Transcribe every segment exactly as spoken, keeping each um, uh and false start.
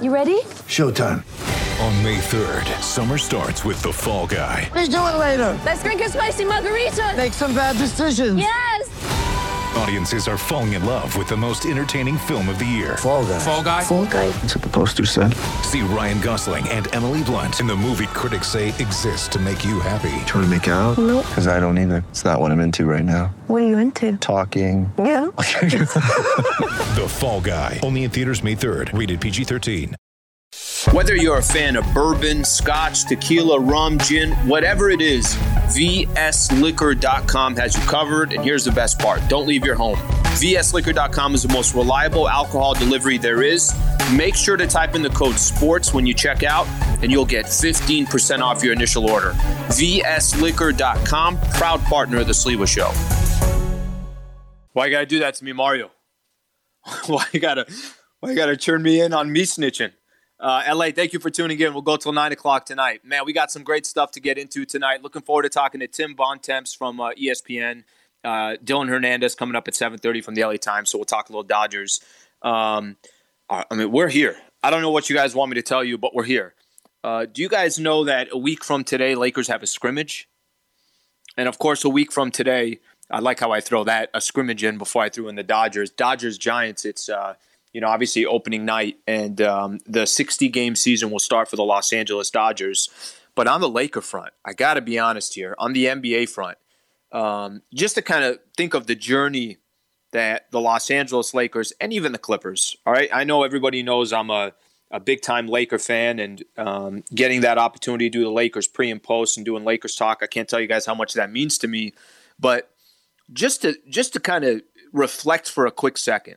You ready? Showtime. On May third, summer starts with The Fall Guy. Let's do it later. Let's drink a spicy margarita. Make some bad decisions. Yes! Audiences are falling in love with the most entertaining film of the year. Fall Guy. Fall Guy? Fall Guy. That's what the poster said. See Ryan Gosling and Emily Blunt in the movie critics say exists to make you happy. Trying to make it out? Nope. Because I don't either. It's not what I'm into right now. What are you into? Talking. Yeah. The Fall Guy. Only in theaters May third. Rated P G thirteen. Whether you're a fan of bourbon, scotch, tequila, rum, gin, whatever it is, V S liquor dot com has you covered. And here's the best part. Don't leave your home. V S liquor dot com is the most reliable alcohol delivery there is. Make sure to type in the code SPORTS when you check out, and you'll get fifteen percent off your initial order. V S liquor dot com, proud partner of the Sliwa Show. Why you gotta do that to me, Mario? Why you gotta, why you gotta turn me in on me snitching? Uh, L A, thank you for tuning in. We'll go till nine o'clock tonight. Man, we got some great stuff to get into tonight. Looking forward to talking to Tim Bontemps from uh, E S P N. Uh, Dylan Hernandez coming up at seven thirty from the L A Times, so we'll talk a little Dodgers. Um, I mean, we're here. I don't know what you guys want me to tell you, but we're here. Uh, do you guys know that a week from today, Lakers have a scrimmage? And, of course, a week from today, I like how I throw that, a scrimmage in before I threw in the Dodgers. Dodgers-Giants, it's uh, – you know, obviously opening night, and um, the sixty-game season will start for the Los Angeles Dodgers. But on the Laker front, I got to be honest here, on the N B A front, um, just to kind of think of the journey that the Los Angeles Lakers and even the Clippers, all right? I know everybody knows I'm a, a big-time Laker fan, and um, getting that opportunity to do the Lakers pre and post and doing Lakers talk, I can't tell you guys how much that means to me. But just to just to kind of reflect for a quick second,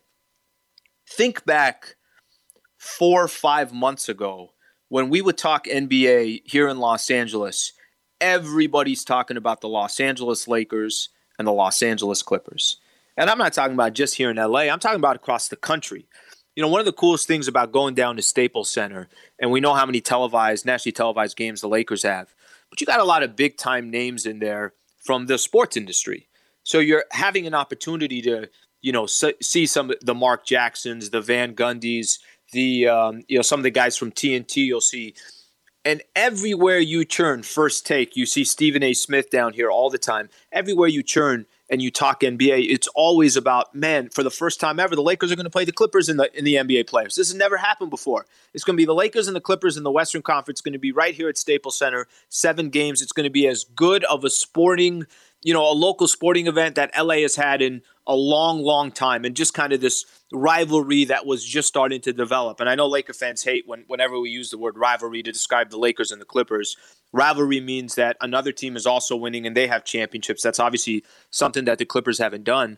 think back four or five months ago when we would talk N B A here in Los Angeles. Everybody's talking about the Los Angeles Lakers and the Los Angeles Clippers. And I'm not talking about just here in L A. I'm talking about across the country. You know, one of the coolest things about going down to Staples Center, and we know how many televised, nationally televised games the Lakers have, but you got a lot of big-time names in there from the sports industry. So you're having an opportunity to you know, see some of the Mark Jacksons, the Van Gundys, the, um, you know, some of the guys from T N T you'll see. And everywhere you turn, First Take, you see Stephen A. Smith down here all the time. Everywhere you turn and you talk N B A, it's always about, man, for the first time ever, the Lakers are going to play the Clippers in the in the N B A playoffs. This has never happened before. It's going to be the Lakers and the Clippers in the Western Conference. It's going to be right here at Staples Center, seven games. It's going to be as good of a sporting, you know, a local sporting event that L A has had in a long, long time, and just kind of this rivalry that was just starting to develop. And I know Laker fans hate when whenever we use the word rivalry to describe the Lakers and the Clippers. Rivalry means that another team is also winning and they have championships. That's obviously something that the Clippers haven't done.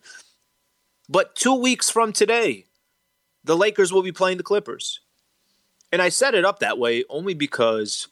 But two weeks from today, the Lakers will be playing the Clippers. And I set it up that way only because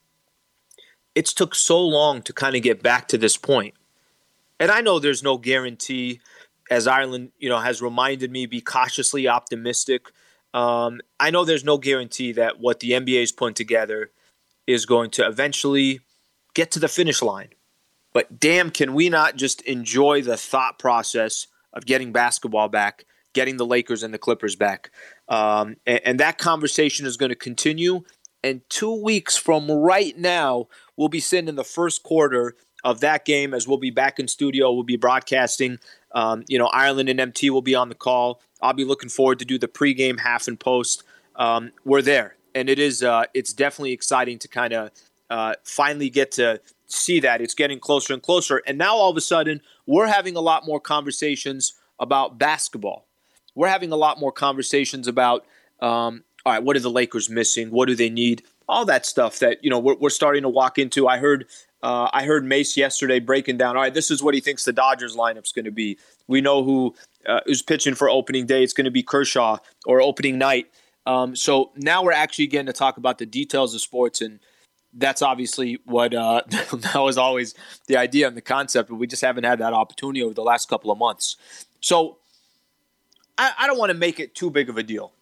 it's took so long to kind of get back to this point. And I know there's no guarantee, as Ireland, you know, has reminded me, be cautiously optimistic. Um, I know there's no guarantee that what the N B A is putting together is going to eventually get to the finish line. But damn, can we not just enjoy the thought process of getting basketball back, getting the Lakers and the Clippers back? Um, and, and that conversation is going to continue. And two weeks from right now, we'll be sitting in the first quarter of that game as we'll be back in studio. We'll be broadcasting. Um, you know, Ireland and M T will be on the call. I'll be looking forward to do the pregame, half, and post. Um, we're there. And it is, uh, it's definitely exciting to kind of uh, finally get to see that. It's getting closer and closer. And now all of a sudden, we're having a lot more conversations about basketball. We're having a lot more conversations about, um, all right, what are the Lakers missing? What do they need? All that stuff that, you know, we're, we're starting to walk into. I heard uh, I heard Mace yesterday breaking down, all right, this is what he thinks the Dodgers lineup's going to be. We know who uh, is pitching for opening day. It's going to be Kershaw, or opening night. Um, so now we're actually getting to talk about the details of sports, and that's obviously what uh, that was always the idea and the concept, but we just haven't had that opportunity over the last couple of months. So I, I don't want to make it too big of a deal,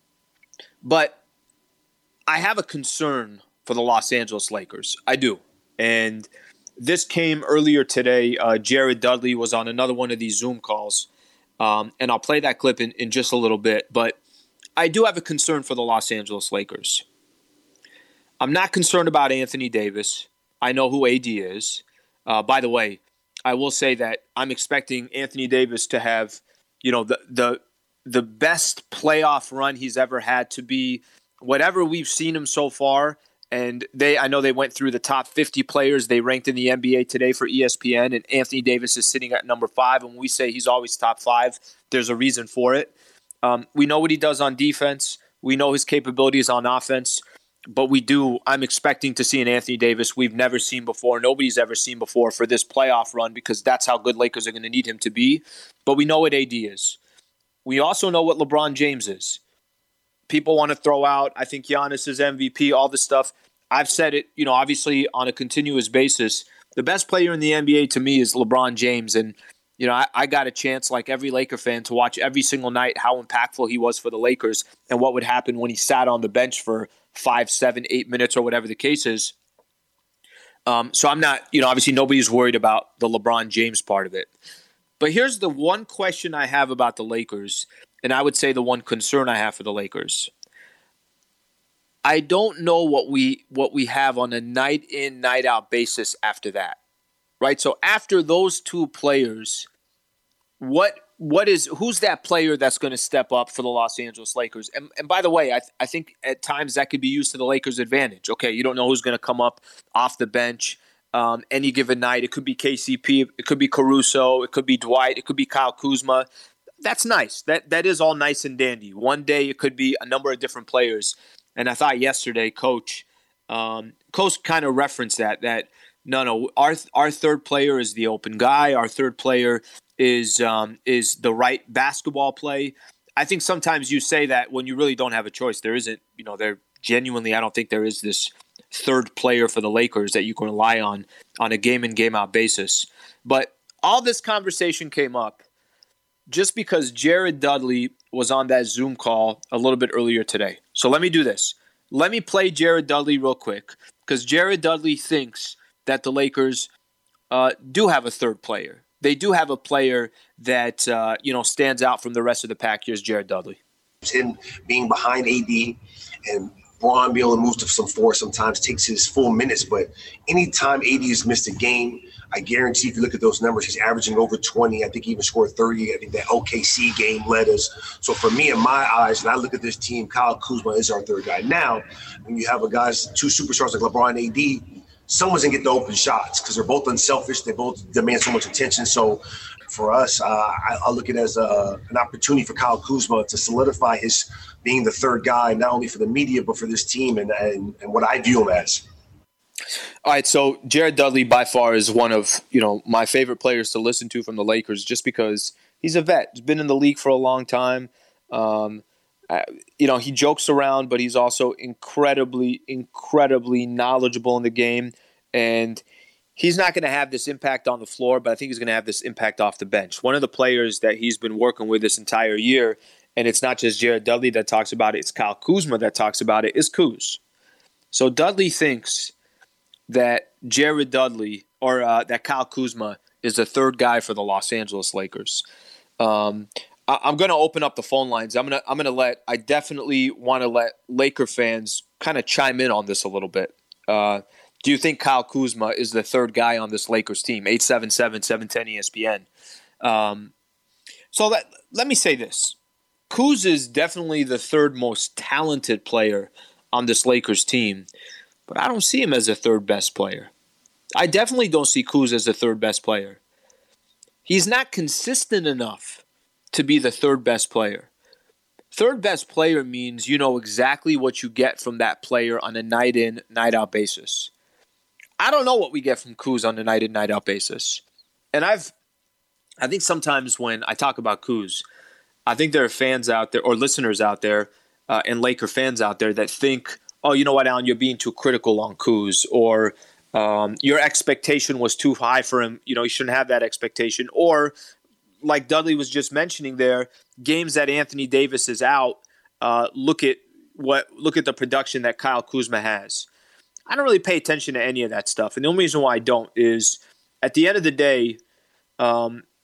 but I have a concern for the Los Angeles Lakers. I do. And this came earlier today. Uh, Jared Dudley was on another one of these Zoom calls, um, and I'll play that clip in, in just a little bit, but I do have a concern for the Los Angeles Lakers. I'm not concerned about Anthony Davis. I know who A D is. Uh, by the way, I will say that I'm expecting Anthony Davis to have, you know, the the the best playoff run he's ever had, to be whatever we've seen him so far. And they, I know they went through the top fifty players they ranked in the N B A today for E S P N, and Anthony Davis is sitting at number five. And when we say he's always top five, there's a reason for it. Um, we know what he does on defense. We know his capabilities on offense. But we do, I'm expecting to see an Anthony Davis we've never seen before, nobody's ever seen before for this playoff run, because that's how good Lakers are going to need him to be. But we know what A D is. We also know what LeBron James is. People want to throw out, I think Giannis is M V P, all this stuff. I've said it, you know, obviously on a continuous basis. The best player in the N B A to me is LeBron James. And, you know, I, I got a chance, like every Laker fan, to watch every single night how impactful he was for the Lakers and what would happen when he sat on the bench for five, seven, eight minutes or whatever the case is. Um, so I'm not, you know, obviously nobody's worried about the LeBron James part of it. But here's the one question I have about the Lakers, and I would say the one concern I have for the Lakers. I don't know what we what we have on a night in, night out basis after that. Right? So after those two players, what what is who's that player that's going to step up for the Los Angeles Lakers? And, and by the way, I, th- I think at times that could be used to the Lakers' advantage. Okay, you don't know who's going to come up off the bench um, any given night. It could be K C P, it could be Caruso, it could be Dwight, it could be Kyle Kuzma. That's nice. That that is all nice and dandy. One day it could be a number of different players. And I thought yesterday, Coach, um, Coach kind of referenced that. That no, no, our our third player is the open guy. Our third player is um, is the right basketball play. I think sometimes you say that when you really don't have a choice. There isn't, you know, there genuinely, I don't think there is this third player for the Lakers that you can rely on on a game in, game out basis. But all this conversation came up just because Jared Dudley was on that Zoom call a little bit earlier today. So let me do this. Let me play Jared Dudley real quick, because Jared Dudley thinks that the Lakers uh, do have a third player. They do have a player that uh, you know stands out from the rest of the pack. Here's Jared Dudley. Him being behind A D and Braun being able to move to some four sometimes takes his full minutes. But anytime A D has missed a game, I guarantee if you look at those numbers, he's averaging over twenty. I think he even scored thirty. I think that O K C game led us. So for me, in my eyes, and I look at this team, Kyle Kuzma is our third guy. Now, when you have a guys, two superstars like LeBron and A D, someone's going to get the open shots because they're both unselfish. They both demand so much attention. So for us, uh, I, I look at it as a, an opportunity for Kyle Kuzma to solidify his being the third guy, not only for the media, but for this team and, and, and what I view him as. All right, so Jared Dudley by far is one of, you know, my favorite players to listen to from the Lakers, just because he's a vet. He's been in the league for a long time. Um, uh, you know, he jokes around, but he's also incredibly, incredibly knowledgeable in the game. And he's not going to have this impact on the floor, but I think he's going to have this impact off the bench. One of the players that he's been working with this entire year, and it's not just Jared Dudley that talks about it, it's Kyle Kuzma that talks about it, is Kuz. So Dudley thinks that Jared Dudley or uh, that Kyle Kuzma is the third guy for the Los Angeles Lakers. Um, I- I'm going to open up the phone lines. I'm going to I'm going to let I definitely want to let Laker fans kind of chime in on this a little bit. Uh, do you think Kyle Kuzma is the third guy on this Lakers team? eight seven seven, seven one zero E S P N. Um, so let let me say this. Kuz is definitely the third most talented player on this Lakers team, but I don't see him as the third best player. I definitely don't see Kuz as the third best player. He's not consistent enough to be the third best player. Third best player means you know exactly what you get from that player on a night in, night out basis. I don't know what we get from Kuz on a night in, night out basis. And I've, I think sometimes when I talk about Kuz, I think there are fans out there or listeners out there uh, and Laker fans out there that think, oh, you know what, Alan, you're being too critical on Kuz, or um, your expectation was too high for him. You know, you shouldn't have that expectation. Or like Dudley was just mentioning there, games that Anthony Davis is out, uh, look at what look at the production that Kyle Kuzma has. I don't really pay attention to any of that stuff. And the only reason why I don't is at the end of the day, um,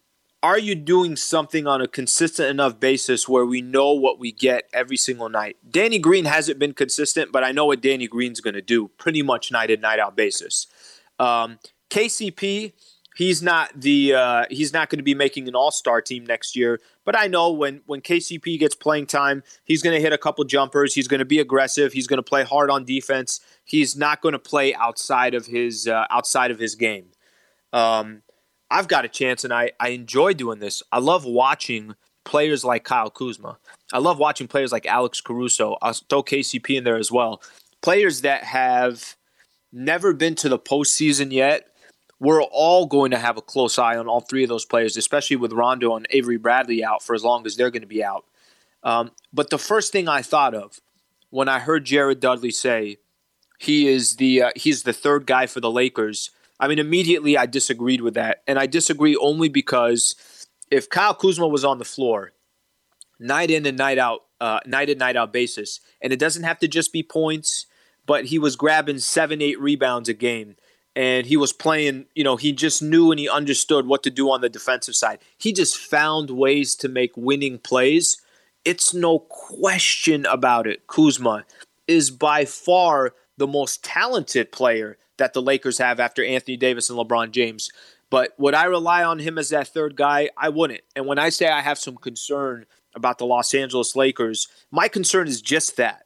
are you doing something on a consistent enough basis where we know what we get every single night? Danny Green hasn't been consistent, but I know what Danny Green's going to do pretty much night in, night out basis. Um, K C P, he's not the uh, he's not going to be making an all-star team next year, but I know when when K C P gets playing time, he's going to hit a couple jumpers. He's going to be aggressive. He's going to play hard on defense. He's not going to play outside of his uh, outside of his game. Um, I've got a chance, and I, I enjoy doing this. I love watching players like Kyle Kuzma. I love watching players like Alex Caruso. I'll throw K C P in there as well. Players that have never been to the postseason yet. We're all going to have a close eye on all three of those players, especially with Rondo and Avery Bradley out for as long as they're going to be out. Um, but the first thing I thought of when I heard Jared Dudley say he is the uh, he's the third guy for the Lakers, I mean, immediately I disagreed with that. And I disagree only because if Kyle Kuzma was on the floor, night in and night out, uh, night in, night out basis, and it doesn't have to just be points, but he was grabbing seven, eight rebounds a game, and he was playing, you know, he just knew and he understood what to do on the defensive side. He just found ways to make winning plays. It's no question about it. Kuzma is by far the most talented player that the Lakers have after Anthony Davis and LeBron James. But would I rely on him as that third guy? I wouldn't. And when I say I have some concern about the Los Angeles Lakers, my concern is just that.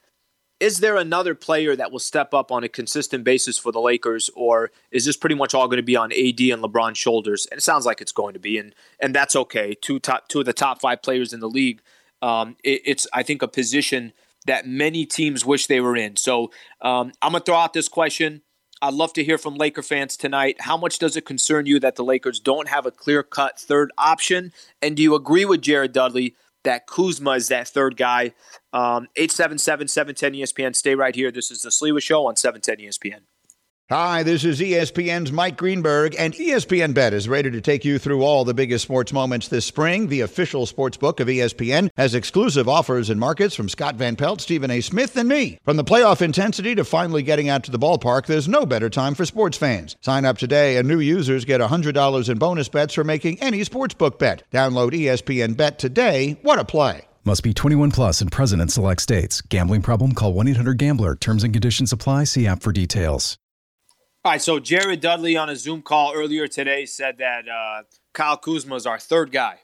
Is there another player that will step up on a consistent basis for the Lakers, or is this pretty much all going to be on A D and LeBron's shoulders? And it sounds like it's going to be, and and that's okay. Two top, two of the top five players in the league. Um, it, it's, I think, a position that many teams wish they were in. So um, I'm going to throw out this question. I'd love to hear from Laker fans tonight. How much does it concern you that the Lakers don't have a clear-cut third option? And do you agree with Jared Dudley that Kuzma is that third guy? Um, eight seven seven, seven one zero, E S P N. Stay right here. This is the Sliwa Show on seven ten E S P N. Hi, this is E S P N's Mike Greenberg, and E S P N Bet is ready to take you through all the biggest sports moments this spring. The official sports book of E S P N has exclusive offers and markets from Scott Van Pelt, Stephen A. Smith, and me. From the playoff intensity to finally getting out to the ballpark, there's no better time for sports fans. Sign up today, and new users get one hundred dollars in bonus bets for making any sportsbook bet. Download E S P N Bet today. What a play. Must be twenty-one plus and present in select states. Gambling problem? Call one eight hundred gambler. Terms and conditions apply. See app for details. All right, so Jared Dudley on a Zoom call earlier today said that uh, Kyle Kuzma is our third guy.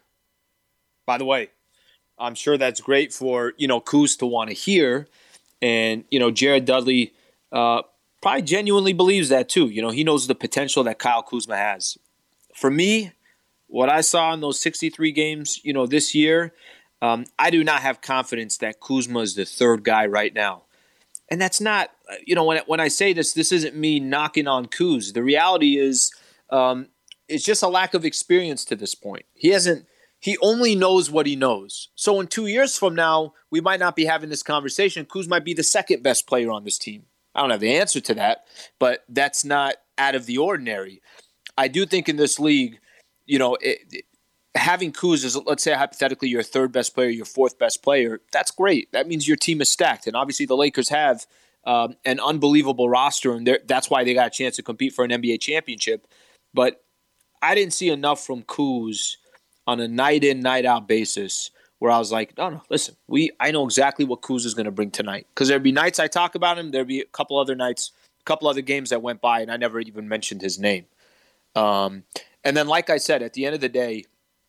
By the way, I'm sure that's great for, you know, Kuz to want to hear. And, you know, Jared Dudley uh, probably genuinely believes that too. You know, he knows the potential that Kyle Kuzma has. For me, what I saw in those sixty-three games, you know, this year, um, I do not have confidence that Kuzma is the third guy right now. And that's not, you know, when, when I say this, this isn't me knocking on Kuz. The reality is um, it's just a lack of experience to this point. He hasn't, he only knows what he knows. So in two years from now, we might not be having this conversation. Kuz might be the second best player on this team. I don't have the answer to that, but that's not out of the ordinary. I do think in this league, you know, it, it, having Kuz as, let's say, hypothetically, your third best player, your fourth best player, that's great. That means your team is stacked. And obviously the Lakers have um, an unbelievable roster, and that's why they got a chance to compete for an N B A championship. But I didn't see enough from Kuz on a night-in, night-out basis where I was like, no, no, listen, we I know exactly what Kuz is going to bring tonight. Because there'd be nights I talk about him, there'd be a couple other nights, a couple other games that went by, and I never even mentioned his name. Um, and then, like I said, at the end of the day,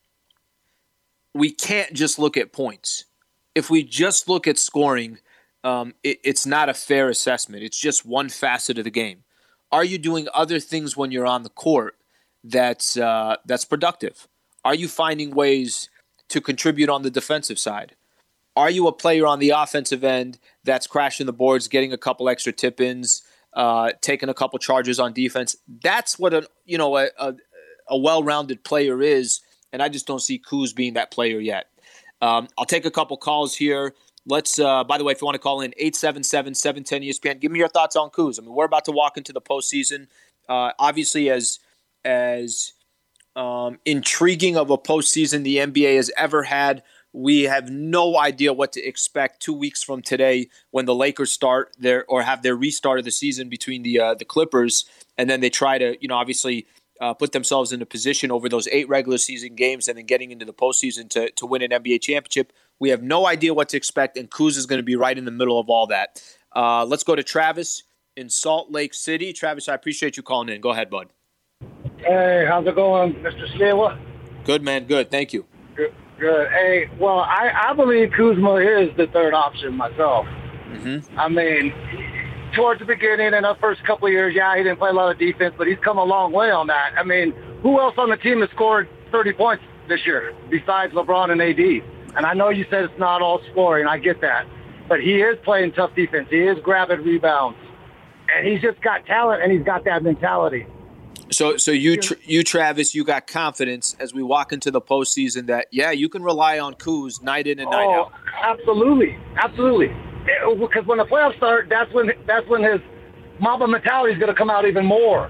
we can't just look at points. If we just look at scoring, um, it, it's not a fair assessment. It's just one facet of the game. Are you doing other things when you're on the court that's uh, that's productive? Are you finding ways to contribute on the defensive side? Are you a player on the offensive end that's crashing the boards, getting a couple extra tip-ins, uh, taking a couple charges on defense? That's what a you know a, a, a well-rounded player is. And I just don't see Kuz being that player yet. Um, I'll take a couple calls here. Let's, uh, by the way, if you want to call in, eight seven seven, seven one zero, E S P N. Give me your thoughts on Kuz. I mean, we're about to walk into the postseason. Uh, obviously, as as um, intriguing of a postseason the N B A has ever had, we have no idea what to expect two weeks from today when the Lakers start their or have their restart of the season between the uh, the Clippers, and then they try to, you know, obviously uh, put themselves in a position over those eight regular season games and then getting into the postseason to, to win an N B A championship. We have no idea what to expect, and Kuz is going to be right in the middle of all that. Uh, let's go to Travis in Salt Lake City. Travis, I appreciate you calling in. Go ahead, bud. Hey, how's it going, Mister Steele? Good, man. Good. Thank you. Good. Good. Hey, well, I, I believe Kuzma is the third option myself. Mm-hmm. I mean, towards the beginning and the first couple of years, yeah, he didn't play a lot of defense, but he's come a long way on that. I mean, who else on the team has scored thirty points this year besides LeBron and A D? And I know you said it's not all scoring. I get that. But he is playing tough defense. He is grabbing rebounds. And he's just got talent, and he's got that mentality. So so you, you Travis, you got confidence as we walk into the postseason that, yeah, you can rely on Kuz night in and night oh, out. Absolutely. Absolutely. Because when the playoffs start, that's when that's when his Mamba mentality is going to come out even more.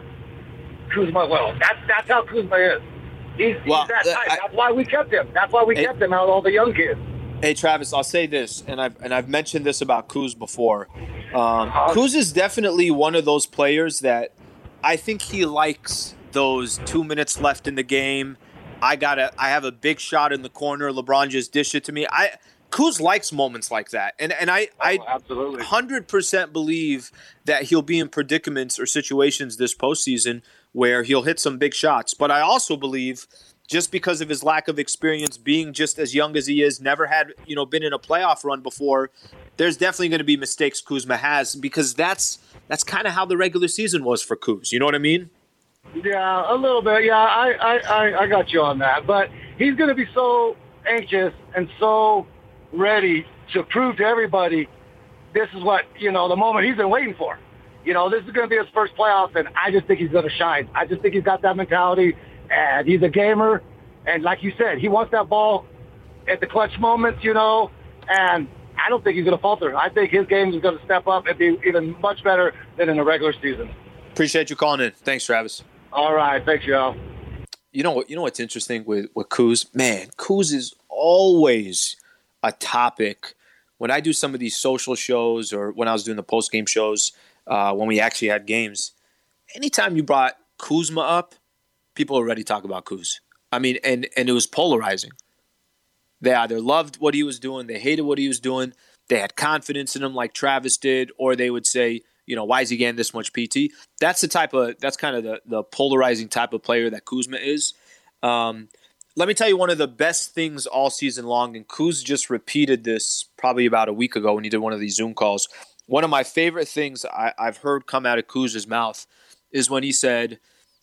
Kuzma, well, that's, that's how Kuzma is. He's, well, he's that type. I, That's why we kept him. That's why we hey, kept him out of all the young kids. Hey, Travis, I'll say this, and I've and I've mentioned this about Kuz before. Um, Kuz is definitely one of those players that I think he likes those two minutes left in the game. I got a, I have a big shot in the corner. LeBron just dished it to me. I Kuz likes moments like that, and and I oh, I absolutely one hundred percent believe that he'll be in predicaments or situations this postseason where he'll hit some big shots. But I also believe, just because of his lack of experience, being just as young as he is, never had, you know, been in a playoff run before, there's definitely going to be mistakes Kuzma has, because that's that's kind of how the regular season was for Kuz. You know what I mean? Yeah, a little bit. Yeah, I, I, I, I got you on that. But he's going to be so anxious and so ready to prove to everybody this is what, you know, the moment he's been waiting for. You know, this is going to be his first playoffs, and I just think he's going to shine. I just think he's got that mentality, and he's a gamer. And like you said, he wants that ball at the clutch moments, you know, and I don't think he's going to falter. I think his game is going to step up and be even much better than in the regular season. Appreciate you calling in. Thanks, Travis. All right. Thanks, y'all. You know what? You know what's interesting with, with Kuz? Man, Kuz is always a topic. When I do some of these social shows, or when I was doing the post-game shows, uh, when we actually had games, anytime you brought Kuzma up, people already talk about Kuz. I mean, and, and it was polarizing. They either loved what he was doing, they hated what he was doing, they had confidence in him like Travis did, or they would say, you know, why is he getting this much P T? That's the type of, that's kind of the, the polarizing type of player that Kuzma is. Um, let me tell you one of the best things all season long, and Kuz just repeated this probably about a week ago when he did one of these Zoom calls. One of my favorite things I, I've heard come out of Kuz's mouth is when he said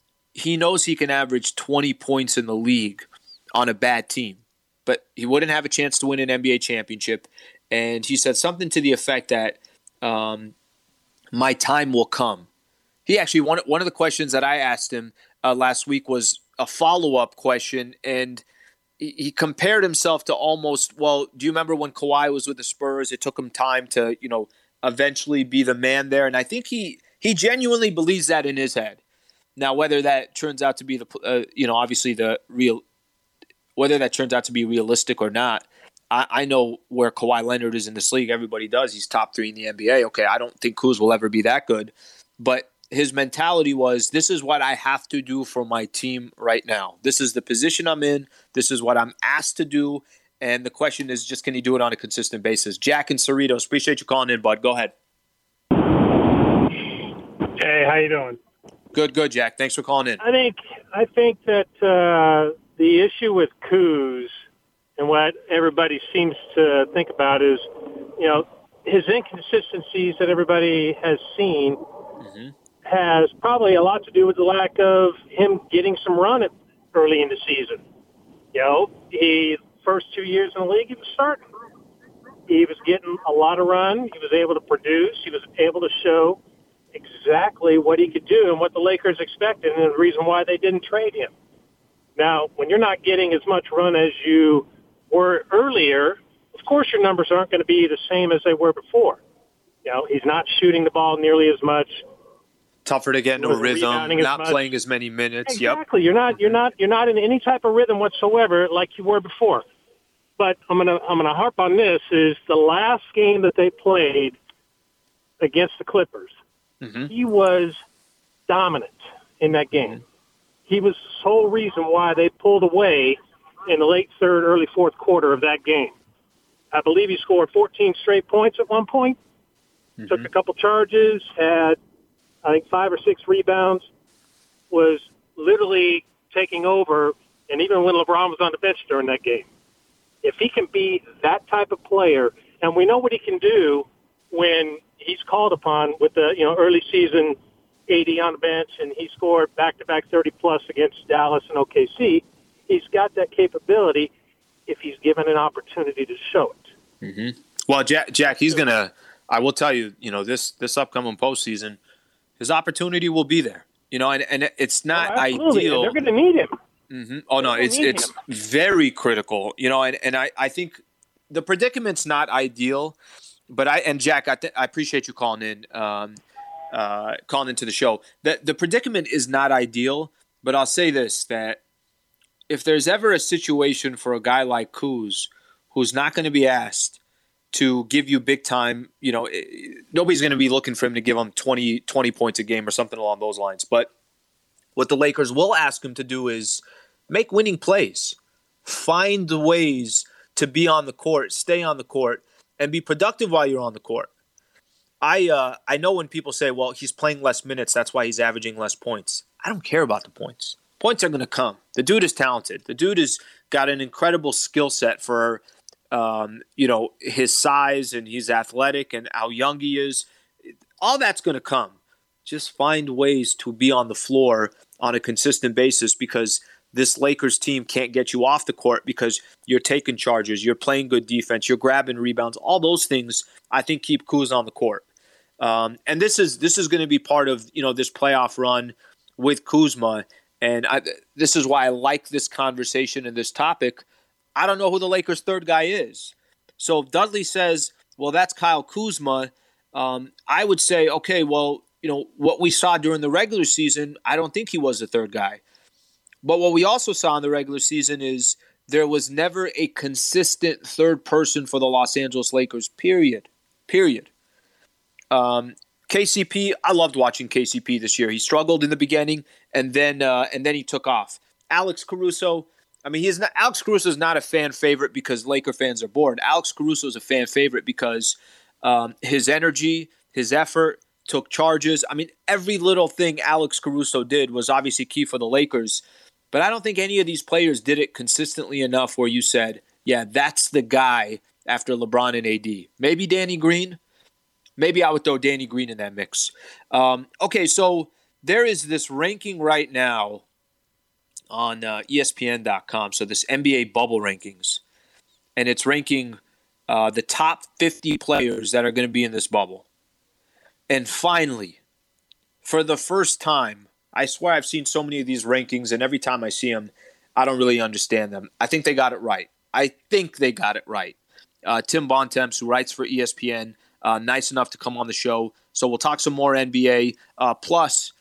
he knows he can average twenty points in the league on a bad team, but he wouldn't have a chance to win an N B A championship. And he said something to the effect that um, my time will come. He actually, one, one of the questions that I asked him uh, last week was a follow-up question, and he, he compared himself to almost, well, do you remember when Kawhi was with the Spurs? It took him time to, you know, eventually be the man there. And I think he, he genuinely believes that in his head. Now, whether that turns out to be the, uh, you know, obviously the real, whether that turns out to be realistic or not, I, I know where Kawhi Leonard is in this league. Everybody does. He's top three in the N B A. Okay, I don't think Kuz will ever be that good. But his mentality was, this is what I have to do for my team right now. This is the position I'm in. This is what I'm asked to do. And the question is just, can he do it on a consistent basis? Jack and Cerritos, appreciate you calling in, bud. Go ahead. Hey, how you doing? Good, good, Jack. Thanks for calling in. I think I think that uh, the issue with Kuz and what everybody seems to think about is, you know, his inconsistencies that everybody has seen mm-hmm. has probably a lot to do with the lack of him getting some run at, early in the season. You know, he first two years in the league, he was starting. He was getting a lot of run. He was able to produce. He was able to show exactly what he could do and what the Lakers expected, and the reason why they didn't trade him. Now, when you're not getting as much run as you were earlier, of course your numbers aren't going to be the same as they were before. You know, he's not shooting the ball nearly as much. Tougher to get into a rhythm, not as playing as many minutes. Exactly. Yep. You're not you're not you're not in any type of rhythm whatsoever like you were before. But I'm gonna I'm gonna harp on this, is the last game that they played against the Clippers. Mm-hmm. He was dominant in that game. Mm-hmm. he was the sole reason why they pulled away in the late third, early fourth quarter of that game. I believe he scored fourteen straight points at one point, mm-hmm. took a couple charges, had, I think, five or six rebounds, was literally taking over, and even when LeBron was on the bench during that game. If he can be that type of player, and we know what he can do when he's called upon with the you know early season A D on the bench, and he scored back-to-back thirty-plus against Dallas and O K C, he's got that capability if he's given an opportunity to show it. Mm-hmm. Well, Jack, Jack, he's going to – I will tell you, you know, this this upcoming postseason, his opportunity will be there. You know, and, and it's not oh, ideal. And they're going to need him. Mm-hmm. Oh, no, it's it's him. very critical. You know, and, and I, I think the predicament's not ideal, but I – and, Jack, I, th- I appreciate you calling in, um, uh, calling into the show. The, the predicament is not ideal, but I'll say this, that if there's ever a situation for a guy like Kuz who's not going to be asked to give you big time, you know, nobody's going to be looking for him to give him twenty, twenty points a game or something along those lines. But what the Lakers will ask him to do is make winning plays, find the ways to be on the court, stay on the court, and be productive while you're on the court. I uh, I know when people say, well, he's playing less minutes, that's why he's averaging less points. I don't care about the points. Points are going to come. The dude is talented. The dude has got an incredible skill set for Um, you know, his size, and he's athletic, and how young he is. All that's going to come. Just find ways to be on the floor on a consistent basis, because this Lakers team can't get you off the court because you're taking charges, you're playing good defense, you're grabbing rebounds. All those things, I think, keep Kuz on the court. Um, and this is this is going to be part of, you know, this playoff run with Kuzma. And I, this is why I like this conversation and this topic. I don't know who the Lakers' third guy is. So if Dudley says, well, that's Kyle Kuzma, um, I would say, okay, well, you know, what we saw during the regular season, I don't think he was the third guy. But what we also saw in the regular season is there was never a consistent third person for the Los Angeles Lakers, period. Period. Um, K C P, I loved watching K C P this year. He struggled in the beginning, and then uh, and then he took off. Alex Caruso, I mean, he's not. Alex Caruso is not a fan favorite because Laker fans are bored. Alex Caruso is a fan favorite because um, his energy, his effort, took charges. I mean, every little thing Alex Caruso did was obviously key for the Lakers. But I don't think any of these players did it consistently enough where you said, yeah, that's the guy after LeBron and A D. Maybe Danny Green. Maybe I would throw Danny Green in that mix. Um, okay, so there is this ranking right now on uh, E S P N dot com. So this N B A bubble rankings, and it's ranking uh, the top fifty players that are going to be in this bubble. And finally, for the first time, I swear I've seen so many of these rankings, and every time I see them, I don't really understand them. I think they got it right. I think they got it right. Uh, Tim Bontemps, who writes for E S P N, uh, nice enough to come on the show. So we'll talk some more N B A. Uh, plus,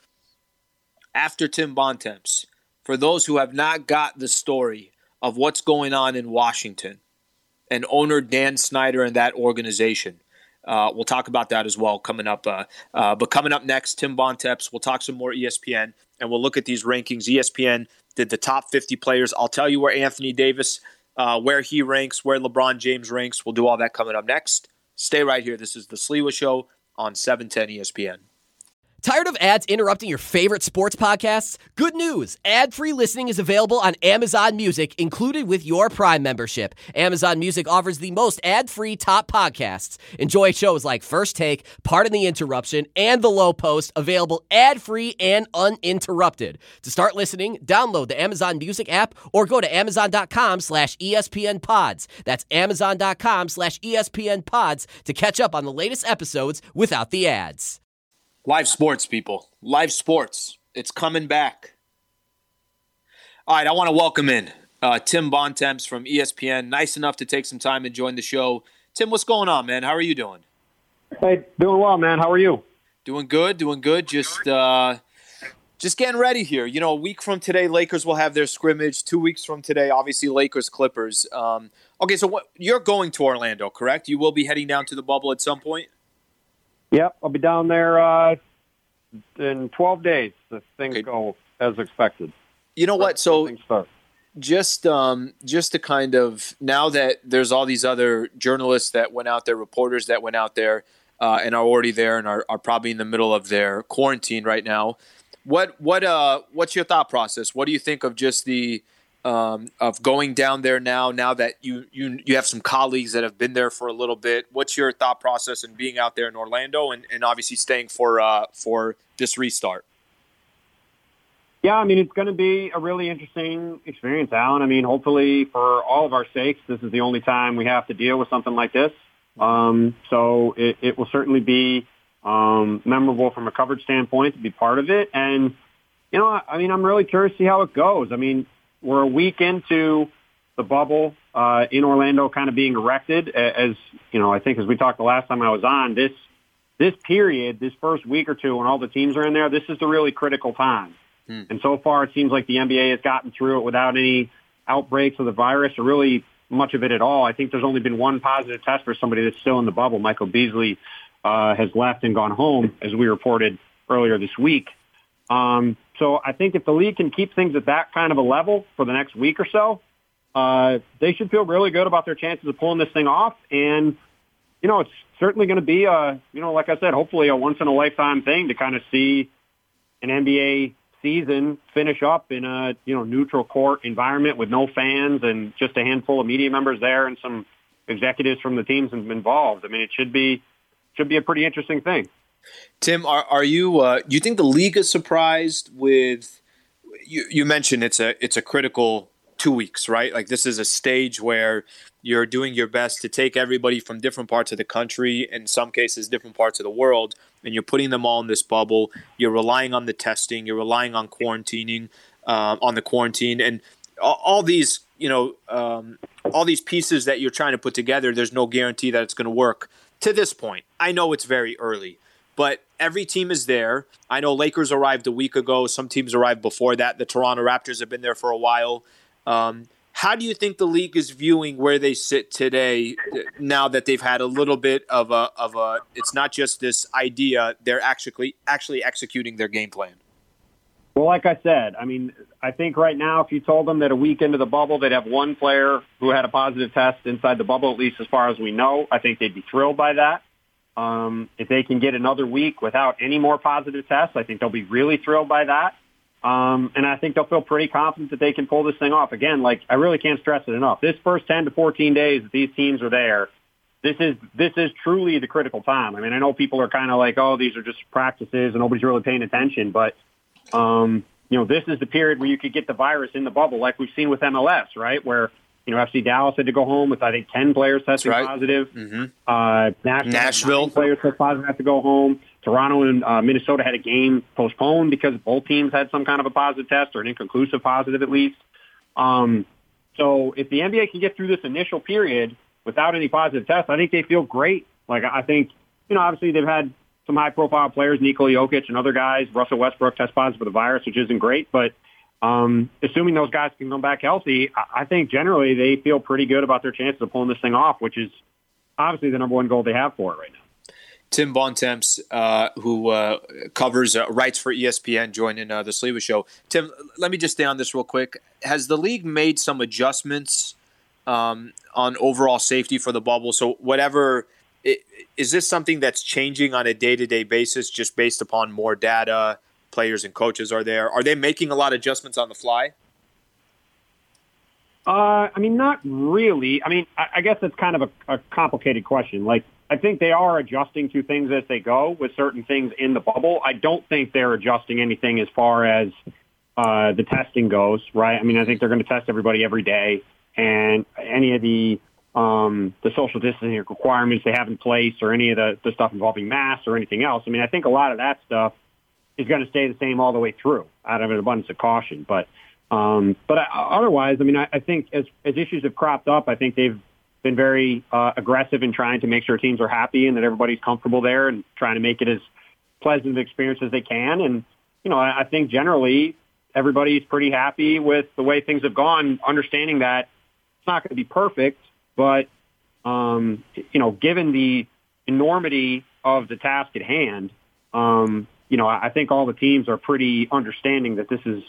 after Tim Bontemps, for those who have not got the story of what's going on in Washington and owner Dan Snyder and that organization, uh, we'll talk about that as well coming up. Uh, uh, but coming up next, Tim Bontemps, we'll talk some more E S P N, and we'll look at these rankings. E S P N did the top fifty players. I'll tell you where Anthony Davis, uh, where he ranks, where LeBron James ranks. We'll do all that coming up next. Stay right here. This is the Sliwa Show on seven ten E S P N. Tired of ads interrupting your favorite sports podcasts? Good news! Ad-free listening is available on Amazon Music, included with your Prime membership. Amazon Music offers the most ad-free top podcasts. Enjoy shows like First Take, Pardon the Interruption, and The Low Post, available ad-free and uninterrupted. To start listening, download the Amazon Music app or go to amazon.com slash ESPN pods. That's amazon.com slash ESPN pods to catch up on the latest episodes without the ads. Live sports, people. Live sports. It's coming back. All right, I want to welcome in uh, Tim Bontemps from E S P N. Nice enough to take some time and join the show. Tim, what's going on, man? How are you doing? Hey, doing well, man. How are you? Doing good, doing good. Just uh, just getting ready here. You know, a week from today, Lakers will have their scrimmage. Two weeks from today, obviously, Lakers-Clippers. Um, okay, so what, you're going to Orlando, correct? You will be heading down to the bubble at some point? Yep, I'll be down there uh, in twelve days if things okay. go as expected. You know what? So just um, just to kind of, now that there's all these other journalists that went out there, reporters that went out there uh, and are already there and are, are probably in the middle of their quarantine right now. What what uh what's your thought process? What do you think of just the um, of going down there now? Now that you you you have some colleagues that have been there for a little bit, what's your thought process in being out there in Orlando and, and obviously staying for uh, for this restart? Yeah, I mean, it's going to be a really interesting experience, Alan. I mean, hopefully for all of our sakes, this is the only time we have to deal with something like this. Um, so it, it will certainly be um, memorable from a coverage standpoint to be part of it. And, you know, I mean, I'm really curious to see how it goes. I mean, we're a week into the bubble uh, in Orlando kind of being erected. As, you know, I think as we talked the last time I was on, this this period, this first week or two when all the teams are in there, this is the really critical time. Hmm. And so far, it seems like the N B A has gotten through it without any outbreaks of the virus or really much of it at all. I think there's only been one positive test for somebody that's still in the bubble. Michael Beasley uh, has left and gone home, as we reported earlier this week. Um, so I think if the league can keep things at that kind of a level for the next week or so, uh, they should feel really good about their chances of pulling this thing off. And, you know, it's certainly going to be a, you know, like I said, hopefully a once-in-a-lifetime thing to kind of see an N B A season finish up in a, you know, neutral court environment with no fans and just a handful of media members there and some executives from the teams involved. I mean, it should be should be a pretty interesting thing. Tim, are are you uh, you think the league is surprised with you, you mentioned it's a it's a critical two weeks, right? Like this is a stage where you're doing your best to take everybody from different parts of the country, in some cases different parts of the world, and you're putting them all in this bubble. You're relying on the testing, you're relying on quarantining, um, on the quarantine, and all, all these, you know, um, all these pieces that you're trying to put together. There's no guarantee that it's going to work to this point. I know it's very early, but every team is there. I know Lakers arrived a week ago. Some teams arrived before that. The Toronto Raptors have been there for a while. Um, how do you think the league is viewing where they sit today now that they've had a little bit of a of a it's not just this idea, they're actually actually executing their game plan? Well, like I said, I mean, I think right now if you told them that a week into the bubble they'd have one player who had a positive test inside the bubble, at least as far as we know, I think they'd be thrilled by that. Um, if they can get another week without any more positive tests, I think they'll be really thrilled by that. Um, and I think they'll feel pretty confident that they can pull this thing off. Again, like I really can't stress it enough. This first ten to fourteen days that these teams are there, this is this is truly the critical time. I mean, I know people are kind of like, oh, these are just practices and nobody's really paying attention. But, um, you know, this is the period where you could get the virus in the bubble like we've seen with M L S, right, where, you know, F C Dallas had to go home with, I think, ten players testing right. positive. Mm-hmm. Uh, Nashville, Nashville. players test positive have to go home. Toronto and uh, Minnesota had a game postponed because both teams had some kind of a positive test or an inconclusive positive at least. Um, so if the N B A can get through this initial period without any positive tests, I think they feel great. Like I think, you know, obviously they've had some high-profile players, Nikola Jokic and other guys. Russell Westbrook test positive for the virus, which isn't great, but Um, assuming those guys can come back healthy, I think generally they feel pretty good about their chances of pulling this thing off, which is obviously the number one goal they have for it right now. Tim Bontemps, uh, who uh, covers uh, writes for E S P N, joining uh, the Sliwa Show. Tim, let me just stay on this real quick. Has the league made some adjustments um, on overall safety for the bubble? So whatever, it, is this something that's changing on a day-to-day basis just based upon more data? Players and coaches are there. Are they making a lot of adjustments on the fly? Uh, I mean, not really. I mean, I, I guess it's kind of a, a complicated question. Like, I think they are adjusting to things as they go with certain things in the bubble. I don't think they're adjusting anything as far as uh, the testing goes, right? I mean, I think they're going to test everybody every day, and any of the um, the social distancing requirements they have in place or any of the, the stuff involving masks or anything else. I mean, I think a lot of that stuff is going to stay the same all the way through out of an abundance of caution. But um, but I, otherwise, I mean, I, I think as, as issues have cropped up, I think they've been very uh, aggressive in trying to make sure teams are happy and that everybody's comfortable there and trying to make it as pleasant of an experience as they can. And, you know, I, I think generally everybody's pretty happy with the way things have gone, understanding that it's not going to be perfect, but, um, you know, given the enormity of the task at hand, um, you know, I think all the teams are pretty understanding that this is a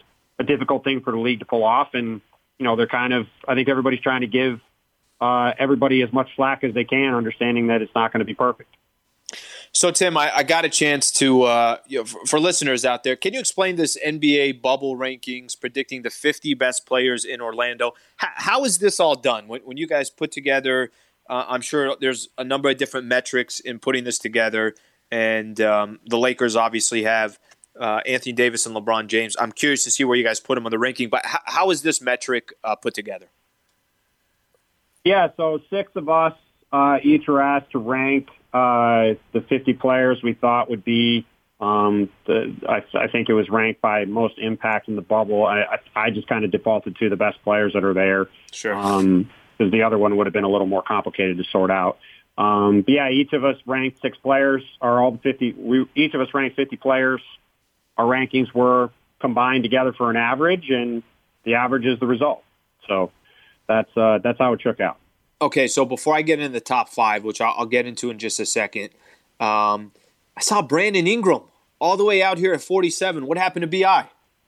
a difficult thing for the league to pull off. And, you know, they're kind of, I think everybody's trying to give uh, everybody as much slack as they can, understanding that it's not going to be perfect. So, Tim, I, I got a chance to, uh, you know, for, for listeners out there, can you explain this N B A bubble rankings predicting the fifty best players in Orlando? H- how is this all done? When, when you guys put together, uh, I'm sure there's a number of different metrics in putting this together, and um, the Lakers obviously have uh, Anthony Davis and LeBron James. I'm curious to see where you guys put them on the ranking, but h- how is this metric uh, put together? Yeah, so six of us uh, each were asked to rank Uh, the fifty players we thought would be, um, the, I, I think it was ranked by most impact in the bubble. I, I, I just kind of defaulted to the best players that are there. Sure. Um, because the other one would have been a little more complicated to sort out. Um, but yeah, each of us ranked six players, or all the fifty. We each of us ranked fifty players. Our rankings were combined together for an average, and the average is the result. So that's uh, that's how it shook out. Okay, so before I get into the top five, which I'll, I'll get into in just a second, um, I saw Brandon Ingram all the way out here at forty-seven. What happened to B I?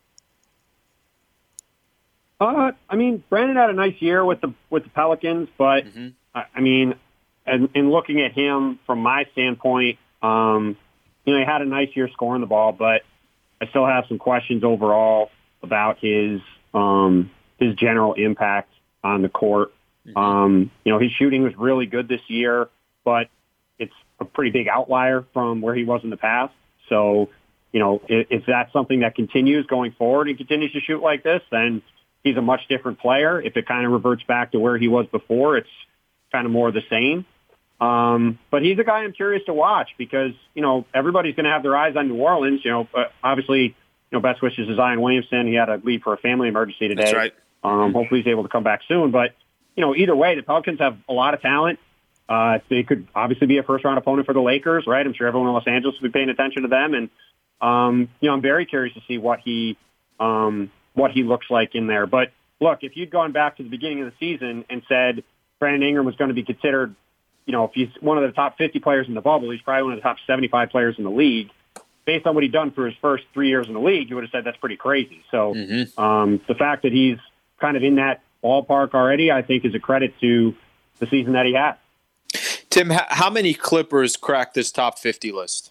Uh, I mean, Brandon had a nice year with the with the Pelicans, but mm-hmm. I, I mean, and, and looking at him from my standpoint, um, you know, he had a nice year scoring the ball, but I still have some questions overall about his um, his general impact on the court. Mm-hmm. Um, you know, his shooting was really good this year, but it's a pretty big outlier from where he was in the past. So, you know, if, if that's something that continues going forward and continues to shoot like this, then he's a much different player. If it kind of reverts back to where he was before, it's kind of more of the same. Um, but he's a guy I'm curious to watch because, you know, everybody's going to have their eyes on New Orleans. You know, but obviously, you know, best wishes to Zion Williamson. He had to leave for a family emergency today. That's right. Um, hopefully he's able to come back soon. But, you know, either way, the Pelicans have a lot of talent. Uh, they could obviously be a first-round opponent for the Lakers, right? I'm sure everyone in Los Angeles will be paying attention to them. And, um, you know, I'm very curious to see what he um, what he looks like in there. But, look, if you'd gone back to the beginning of the season and said Brandon Ingram was going to be considered, you know, if he's one of the top fifty players in the bubble, he's probably one of the top seventy-five players in the league. Based on what he'd done for his first three years in the league, you would have said that's pretty crazy. So mm-hmm. um, the fact that he's kind of in that ballpark already, I think, is a credit to the season that he had. Tim, how many Clippers cracked this top fifty list?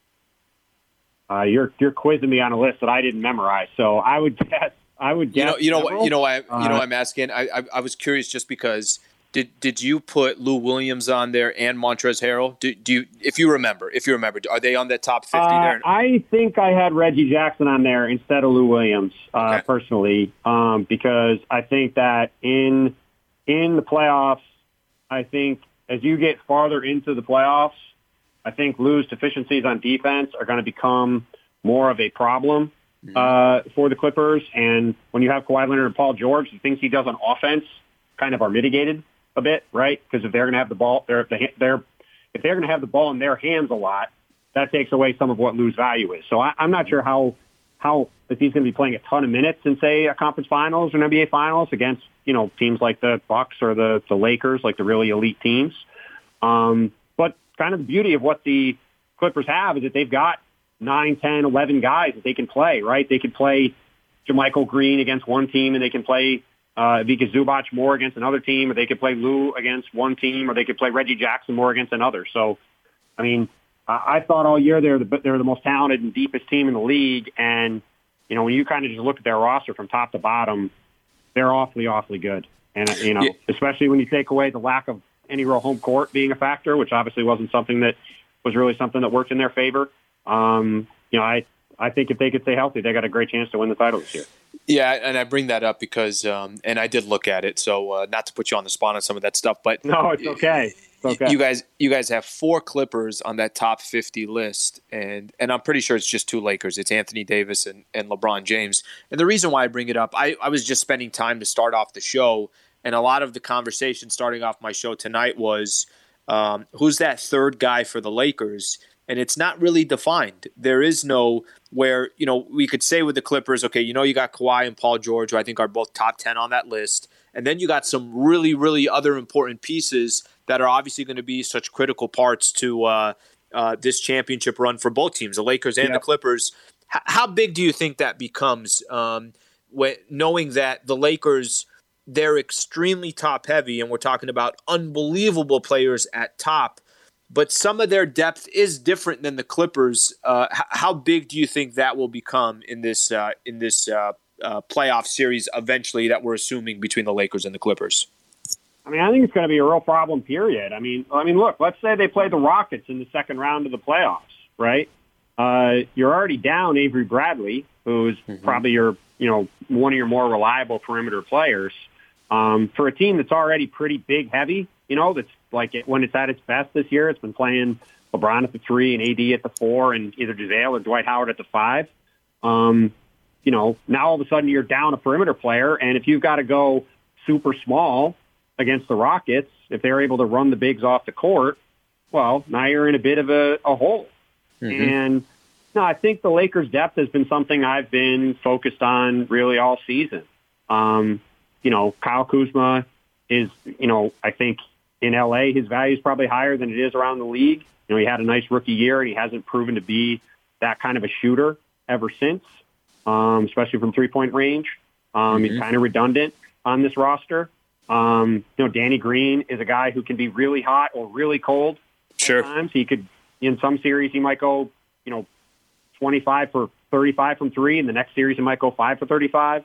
Uh, you're you're quizzing me on a list that I didn't memorize, so I would guess I would guess. You know, you know, you know, I, you know, uh, I'm asking. I, I, I was curious just because did did you put Lou Williams on there and Montrezl Harrell? Do, do you, if you remember, if you remember, are they on that top fifty uh, there? I think I had Reggie Jackson on there instead of Lou Williams, uh, okay. personally, um, because I think that in in the playoffs, I think as you get farther into the playoffs, I think Lou's deficiencies on defense are going to become more of a problem mm-hmm. uh, for the Clippers. And when you have Kawhi Leonard and Paul George, the things he does on offense kind of are mitigated a bit, right? Because if they're going to have the ball, they're, they're if they're going to have the ball in their hands a lot, that takes away some of what Lou's value is. So I, I'm not sure how how if he's going to be playing a ton of minutes in, say, a conference finals or an N B A finals against, you know, teams like the Bucks or the, the Lakers, like the really elite teams. Um, but kind of the beauty of what the Clippers have is that they've got nine, ten, eleven guys that they can play, right? They can play JaMychal Green against one team, and they can play uh, Vika Zubac more against another team, or they could play Lou against one team, or they could play Reggie Jackson more against another. So, I mean, I, I thought all year they're the, they're the most talented and deepest team in the league. And, you know, when you kind of just look at their roster from top to bottom, they're awfully, awfully good. And, you know, yeah. especially when you take away the lack of any real home court being a factor, which obviously wasn't something that was really something that worked in their favor. Um, you know, I, I think if they could stay healthy, they got a great chance to win the title this year. Yeah, and I bring that up because, um, and I did look at it, so uh, not to put you on the spot on some of that stuff, but no, it's okay. It's okay. You guys, you guys have four Clippers on that top fifty list, and and I'm pretty sure it's just two Lakers. It's Anthony Davis and, and LeBron James. And the reason why I bring it up, I, I was just spending time to start off the show, and a lot of the conversation starting off my show tonight was, um, who's that third guy for the Lakers? And it's not really defined. There is no where, you know, we could say with the Clippers, okay, you know, you got Kawhi and Paul George, who I think are both top ten on that list. And then you got some really, really other important pieces that are obviously going to be such critical parts to uh, uh, this championship run for both teams, the Lakers and yeah. the Clippers. H- how big do you think that becomes um, when, knowing that the Lakers, they're extremely top heavy, and we're talking about unbelievable players at top, but some of their depth is different than the Clippers. Uh, h- how big do you think that will become in this uh, in this uh, uh, playoff series eventually that we're assuming between the Lakers and the Clippers? I mean, I think it's going to be a real problem, period. I mean, I mean, look, let's say they play the Rockets in the second round of the playoffs, right? Uh, you're already down Avery Bradley, who's mm-hmm. probably your, you know, one of your more reliable perimeter players. Um, for a team that's already pretty big heavy, you know, that's like it, when it's at its best this year, it's been playing LeBron at the three and A D at the four and either JaVale or Dwight Howard at the five. Um, you know, now all of a sudden you're down a perimeter player, and if you've got to go super small against the Rockets, if they're able to run the bigs off the court, well, now you're in a bit of a, a hole. Mm-hmm. And no, I think the Lakers' depth has been something I've been focused on really all season. Um, you know, Kyle Kuzma is, you know, I think in L A his value is probably higher than it is around the league. You know, he had a nice rookie year, and he hasn't proven to be that kind of a shooter ever since, um, especially from three-point range. Um, mm-hmm. He's kind of redundant on this roster. Um, you know, Danny Green is a guy who can be really hot or really cold. Sure. Sometimes he could, in some series, he might go, you know, twenty-five for thirty-five from three. In the next series, he might go five for thirty-five.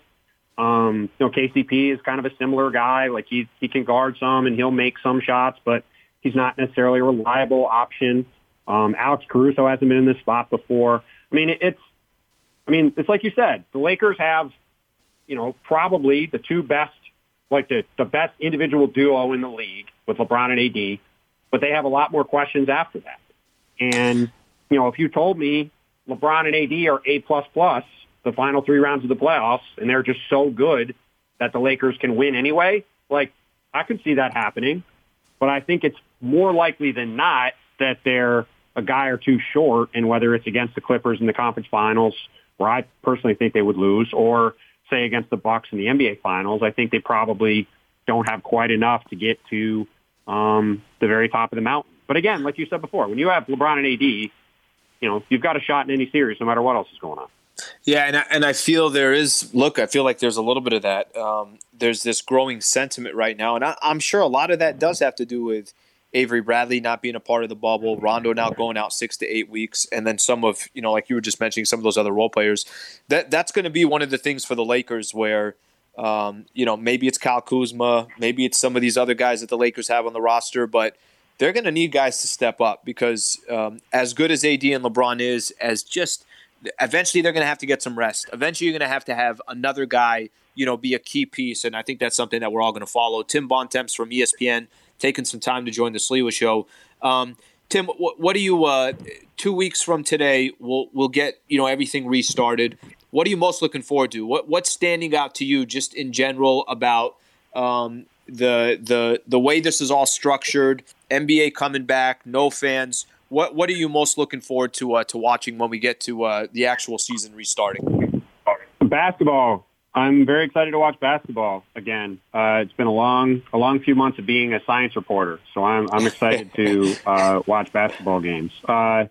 Um, you know, K C P is kind of a similar guy. Like he he can guard some and he'll make some shots, but he's not necessarily a reliable option. Um, Alex Caruso hasn't been in this spot before. I mean, it, it's, I mean, it's like you said, the Lakers have, you know, probably the two best, like the, the best individual duo in the league with LeBron and A D, but they have a lot more questions after that. And, you know, if you told me LeBron and A D are A plus plus the final three rounds of the playoffs, and they're just so good that the Lakers can win anyway, like, I could see that happening. But I think it's more likely than not that they're a guy or two short, and whether it's against the Clippers in the conference finals, where I personally think they would lose, or say against the Bucks in the N B A finals, I think they probably don't have quite enough to get to um, the very top of the mountain. But again, like you said before, when you have LeBron and A D, you know, you've got a shot in any series no matter what else is going on. Yeah, and I, and I feel there is, look, I feel like there's a little bit of that. Um, there's this growing sentiment right now, and I, I'm sure a lot of that does have to do with Avery Bradley not being a part of the bubble, Rondo now going out six to eight weeks, and then some of, you know, like you were just mentioning, some of those other role players. That That's going to be one of the things for the Lakers where, um, you know, maybe it's Kyle Kuzma, maybe it's some of these other guys that the Lakers have on the roster, but they're going to need guys to step up because um, as good as A D and LeBron is, as just eventually they're going to have to get some rest. Eventually you're going to have to have another guy, you know, be a key piece, and I think that's something that we're all going to follow. Tim Bontemps from E S P N taking some time to join the Sliwa Show. Um, Tim, what, what do you? Uh, two weeks from today, we'll we'll get you know everything restarted. What are you most looking forward to? What what's standing out to you, just in general, about um, the the the way this is all structured? N B A coming back, no fans. What what are you most looking forward to uh, to watching when we get to uh, the actual season restarting? Basketball. I'm very excited to watch basketball again. Uh, it's been a long, a long few months of being a science reporter, so I'm I'm excited to uh, watch basketball games. Uh,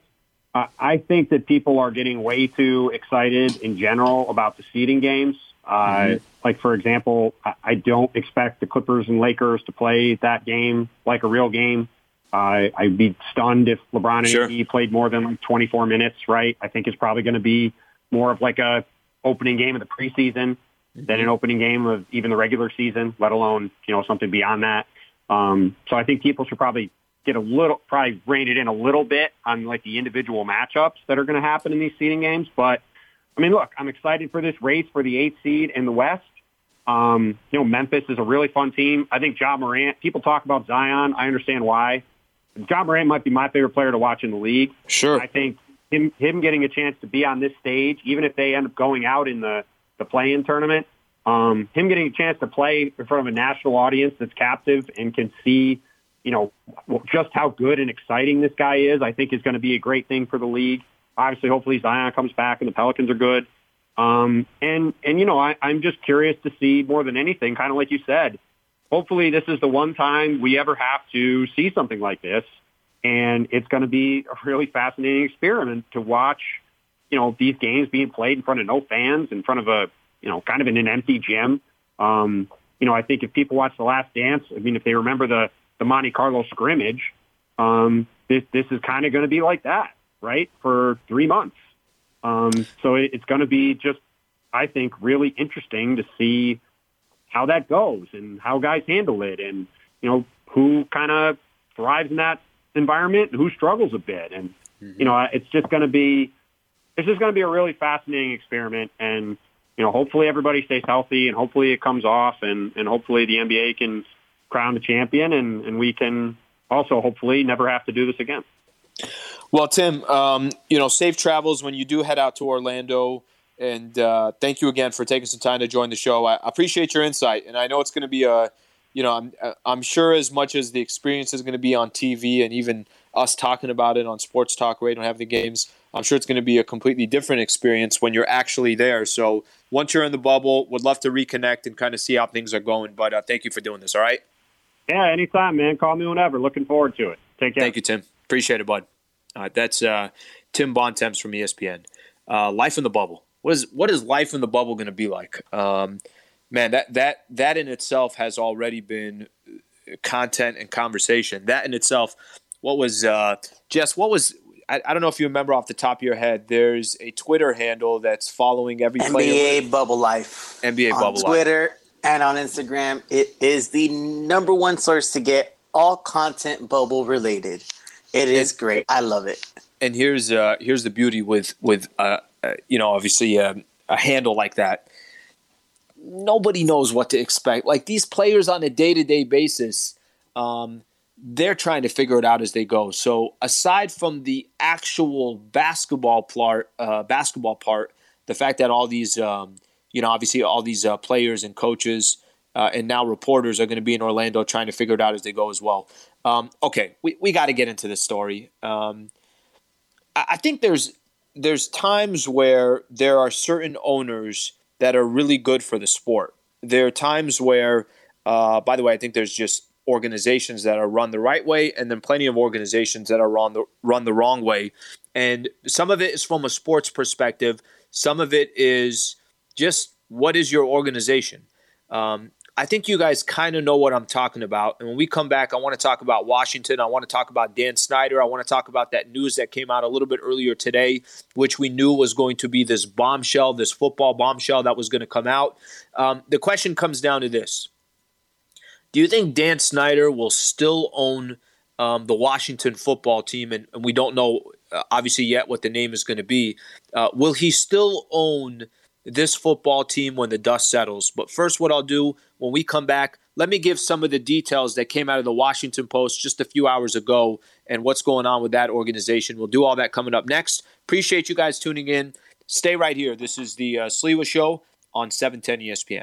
I think that people are getting way too excited in general about the seeding games. Uh, mm-hmm. Like, for example, I don't expect the Clippers and Lakers to play that game like a real game. Uh, I'd be stunned if LeBron and sure. A D played more than like twenty-four minutes, right? I think it's probably going to be more of like a opening game of the preseason mm-hmm. than an opening game of even the regular season, let alone, you know, something beyond that. Um, so I think people should probably get a little, probably rein it in a little bit on like the individual matchups that are going to happen in these seeding games. But I mean, look, I'm excited for this race for the eighth seed in the West. Um, you know, Memphis is a really fun team. I think Ja Morant, people talk about Zion. I understand why. Ja Morant might be my favorite player to watch in the league. Sure. I think him him getting a chance to be on this stage, even if they end up going out in the, the play-in tournament, um, him getting a chance to play in front of a national audience that's captive and can see, you know, just how good and exciting this guy is, I think is going to be a great thing for the league. Obviously, hopefully Zion comes back and the Pelicans are good. Um, and, and, you know, I, I'm just curious to see more than anything, kind of like you said, hopefully this is the one time we ever have to see something like this. And it's going to be a really fascinating experiment to watch, you know, these games being played in front of no fans, in front of a you know, kind of in an empty gym. Um, you know, I think if people watch The Last Dance, I mean, if they remember the, the Monte Carlo scrimmage, um, this, this is kind of going to be like that, right, for three months. Um, so it, it's going to be just, I think, really interesting to see how that goes and how guys handle it and, you know, who kind of thrives in that environment and who struggles a bit. And, mm-hmm. you know, it's just going to be, it's just going to be a really fascinating experiment. And, you know, hopefully everybody stays healthy and hopefully it comes off and, and hopefully the N B A can crown the champion and, and we can also hopefully never have to do this again. Well, Tim, um, you know, safe travels when you do head out to Orlando. And uh, thank you again for taking some time to join the show. I appreciate your insight. And I know it's going to be a, you know, I'm I'm sure as much as the experience is going to be on T V and even us talking about it on Sports Talk Radio and have the games, I'm sure it's going to be a completely different experience when you're actually there. So once you're in the bubble, would love to reconnect and kind of see how things are going. But uh, thank you for doing this, all right? Yeah, anytime, man. Call me whenever. Looking forward to it. Take care. Thank you, Tim. Appreciate it, bud. All right, that's uh, Tim Bontemps from E S P N. Uh, life in the bubble. What is what is life in the bubble going to be like? Um, man, that that that in itself has already been content and conversation. That in itself, what was uh, Jess? What was I, I don't know if you remember off the top of your head. There's a Twitter handle that's following every N B A player. Bubble Life. N B A on Bubble Twitter Life. And on Instagram. It is the number one source to get all content bubble related. It is and, great. I love it. And here's uh, here's the beauty with with. Uh, Uh, you know, obviously uh, a handle like that. Nobody knows what to expect. Like these players on a day-to-day basis, um, they're trying to figure it out as they go. So aside from the actual basketball part, uh, basketball part, the fact that all these, um, you know, obviously all these uh, players and coaches uh, and now reporters are going to be in Orlando trying to figure it out as they go as well. Um, okay, we, we got to get into this story. Um, I, I think there's, There's times where there are certain owners that are really good for the sport. There are times where, uh, by the way, I think there's just organizations that are run the right way and then plenty of organizations that are run the, run the wrong way. And some of it is from a sports perspective. Some of it is just what is your organization? Um, I think you guys kind of know what I'm talking about. And when we come back, I want to talk about Washington. I want to talk about Dan Snyder. I want to talk about that news that came out a little bit earlier today, which we knew was going to be this bombshell, this football bombshell that was going to come out. Um, the question comes down to this. Do you think Dan Snyder will still own um, the Washington football team? And, and we don't know, uh, obviously, yet what the name is going to be. Uh, will he still own this football team when the dust settles? But first, what I'll do when we come back, let me give some of the details that came out of the Washington Post just a few hours ago and what's going on with that organization. We'll do all that coming up next. Appreciate you guys tuning in. Stay right here. This is the uh, Sliwa Show on seven ten E S P N.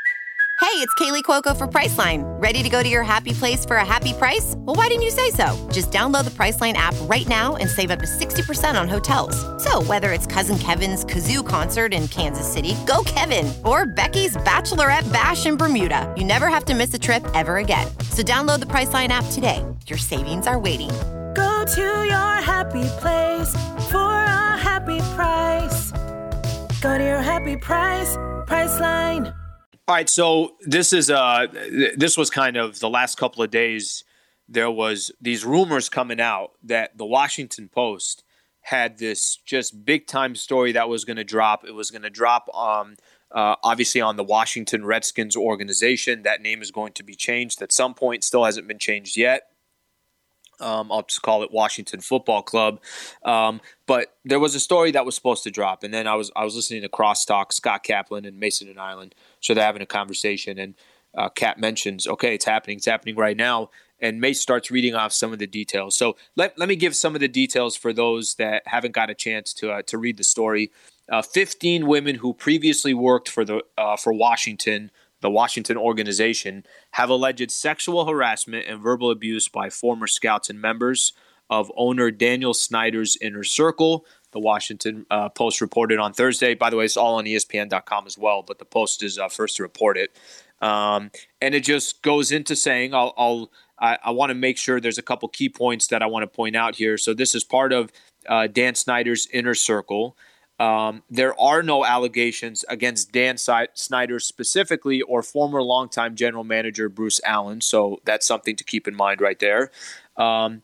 Hey, it's Kaylee Cuoco for Priceline. Ready to go to your happy place for a happy price? Well, why didn't you say so? Just download the Priceline app right now and save up to sixty percent on hotels. So whether it's Cousin Kevin's Kazoo Concert in Kansas City, go Kevin, or Becky's Bachelorette Bash in Bermuda, you never have to miss a trip ever again. So download the Priceline app today. Your savings are waiting. Go to your happy place for a happy price. Go to your happy price, Priceline. All right, so this is uh, this was kind of the last couple of days. There was these rumors coming out that the Washington Post had this just big time story that was going to drop. It was going to drop, um, uh, obviously, on the Washington Redskins organization. That name is going to be changed at some point. Still hasn't been changed yet. Um, I'll just call it Washington Football Club. Um, but there was a story that was supposed to drop, and then I was I was listening to Crosstalk, Scott Kaplan and Mason and Island. So they're having a conversation, and uh, Cap mentions, okay, it's happening, it's happening right now, and Mace starts reading off some of the details. So let let me give some of the details for those that haven't got a chance to uh, to read the story. Uh, Fifteen women who previously worked for the uh, for Washington. The Washington organization, have alleged sexual harassment and verbal abuse by former scouts and members of owner Daniel Snyder's inner circle. The Washington uh, Post reported on Thursday. By the way, it's all on E S P N dot com as well, but the Post is uh, first to report it. Um, and it just goes into saying, I'll, I'll I, I want to make sure there's a couple key points that I want to point out here. So this is part of uh, Dan Snyder's inner circle. Um, there are no allegations against Dan Snyder specifically or former longtime general manager Bruce Allen. So that's something to keep in mind right there. Um,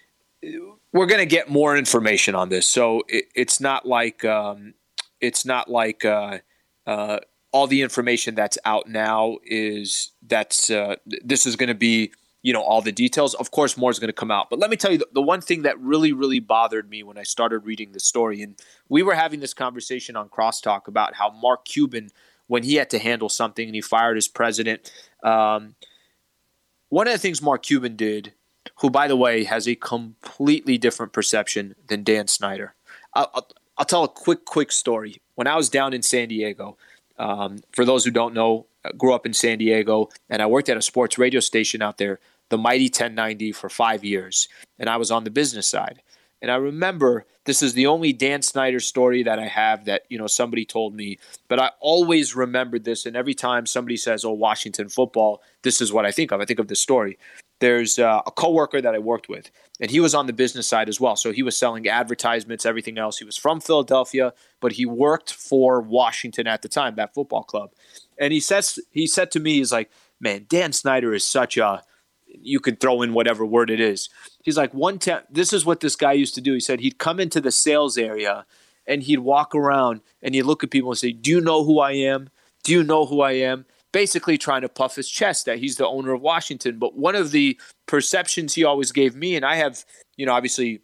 we're going to get more information on this. So it, it's not like um, it's not like uh, uh, all the information that's out now is that's uh, this is going to be, you know, all the details. Of course, more is going to come out. But let me tell you, the, the one thing that really, really bothered me when I started reading the story, and we were having this conversation on Crosstalk about how Mark Cuban, when he had to handle something and he fired his president, um, one of the things Mark Cuban did, who, by the way, has a completely different perception than Dan Snyder. I'll, I'll, I'll tell a quick, quick story. When I was down in San Diego, um, for those who don't know, I grew up in San Diego, and I worked at a sports radio station out there, the Mighty ten ninety, for five years, and I was on the business side. And I remember, this is the only Dan Snyder story that I have that, you know, somebody told me, but I always remembered this, and every time somebody says, oh, Washington football, this is what I think of. I think of this story. There's uh, a coworker that I worked with, and he was on the business side as well. So he was selling advertisements, everything else. He was from Philadelphia, but he worked for Washington at the time, that football club. And he says, he said to me, he's like, man, Dan Snyder is such a, you could throw in whatever word it is. He's like, one time, this is what this guy used to do. He said he'd come into the sales area and he'd walk around and he'd look at people and say, do you know who I am? Do you know who I am? Basically trying to puff his chest that he's the owner of Washington. But one of the perceptions he always gave me, and I have, you know, obviously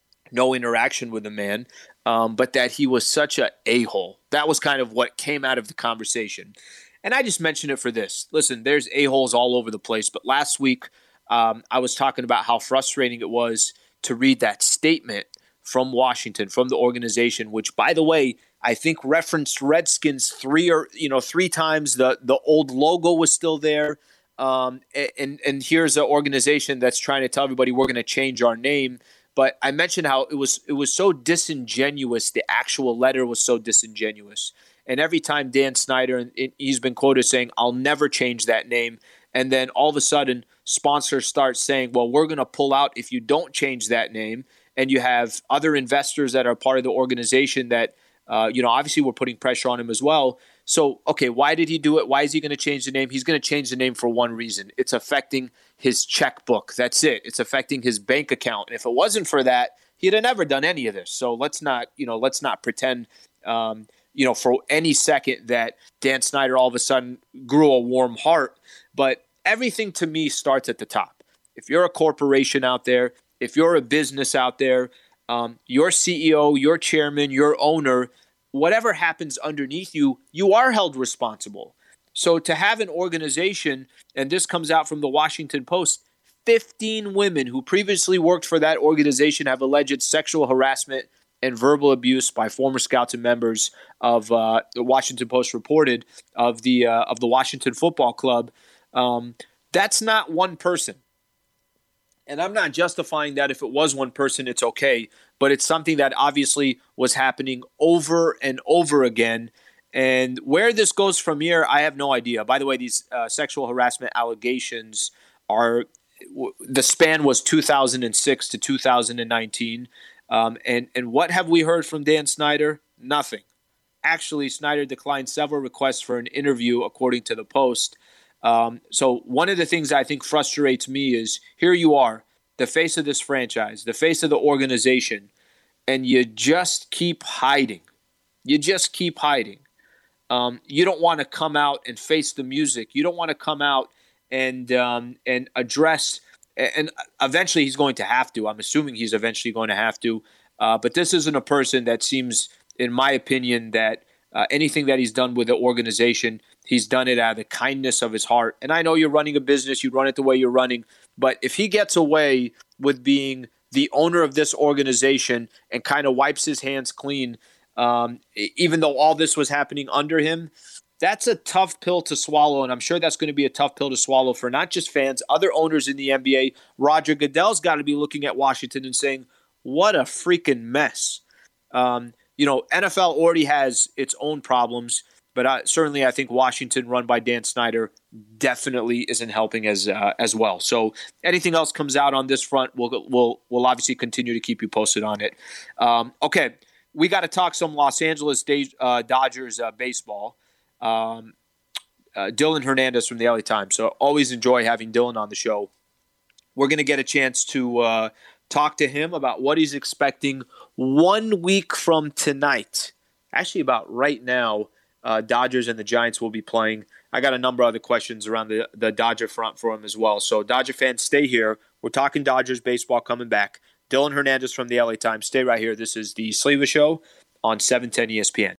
no interaction with the man, um, but that he was such a a-hole. That was kind of what came out of the conversation. And I just mentioned it for this. Listen, there's a-holes all over the place. But last week, um, I was talking about how frustrating it was to read that statement from Washington, from the organization, which, by the way, I think referenced Redskins three or you know three times. The the old logo was still there, um, and and here's an organization that's trying to tell everybody we're going to change our name. But I mentioned how it was it was so disingenuous. The actual letter was so disingenuous. And every time Dan Snyder, and he's been quoted saying, "I'll never change that name," and then all of a sudden sponsors start saying, "Well, we're going to pull out if you don't change that name." And you have other investors that are part of the organization that, uh, you know, obviously we're putting pressure on him as well. So, okay, why did he do it? Why is he going to change the name? He's going to change the name for one reason. It's affecting his checkbook. That's it. It's affecting his bank account. And if it wasn't for that, he'd have never done any of this. So let's not, you know, let's not pretend, um, you know, for any second that Dan Snyder all of a sudden grew a warm heart. But everything to me starts at the top. If you're a corporation out there, if you're a business out there, um, your C E O, your chairman, your owner, whatever happens underneath you, you are held responsible. So to have an organization, and this comes out from the Washington Post, fifteen women who previously worked for that organization have alleged sexual harassment and verbal abuse by former scouts and members of uh, the Washington Post reported of the uh, of the Washington Football Club. Um, that's not one person. And I'm not justifying that. If it was one person, it's okay. But it's something that obviously was happening over and over again. And where this goes from here, I have no idea. By the way, these uh, sexual harassment allegations are – the span was two thousand six to two thousand nineteen. Um, and, and what have we heard from Dan Snyder? Nothing. Actually, Snyder declined several requests for an interview, according to the Post. Um, so one of the things I think frustrates me is here you are, the face of this franchise, the face of the organization, and you just keep hiding. You just keep hiding. Um, you don't want to come out and face the music. You don't want to come out and um, and address. And eventually he's going to have to. I'm assuming he's eventually going to have to. Uh, but this isn't a person that seems, in my opinion, that uh, anything that he's done with the organization, he's done it out of the kindness of his heart. And I know you're running a business. You run it the way you're running. But if he gets away with being the owner of this organization and kind of wipes his hands clean, um, even though all this was happening under him, that's a tough pill to swallow. And I'm sure that's going to be a tough pill to swallow for not just fans, other owners in the N B A. Roger Goodell's got to be looking at Washington and saying, what a freaking mess. Um, you know, N F L already has its own problems. But I, certainly, I think Washington, run by Dan Snyder, definitely isn't helping as uh, as well. So, anything else comes out on this front, we'll we'll we'll obviously continue to keep you posted on it. Um, okay, we got to talk some Los Angeles uh, Dodgers uh, baseball. Um, uh, Dylan Hernandez from the L A Times. So always enjoy having Dylan on the show. We're going to get a chance to uh, talk to him about what he's expecting one week from tonight. Actually, about right now, uh, Dodgers and the Giants will be playing. I got a number of other questions around the, the Dodger front for him as well. So Dodger fans, stay here. We're talking Dodgers baseball coming back. Dylan Hernandez from the L A Times. Stay right here. This is the Sleva Show on seven ten E S P N.